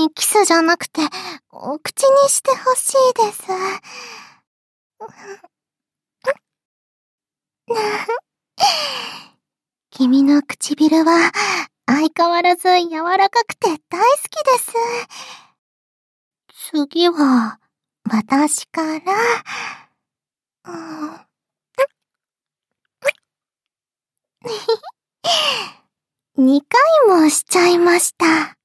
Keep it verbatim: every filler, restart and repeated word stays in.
キスじゃなくて、お口にしてほしいです。君の唇は相変わらず柔らかくて大好きです。次は、私から、うん、にかいもしちゃいました。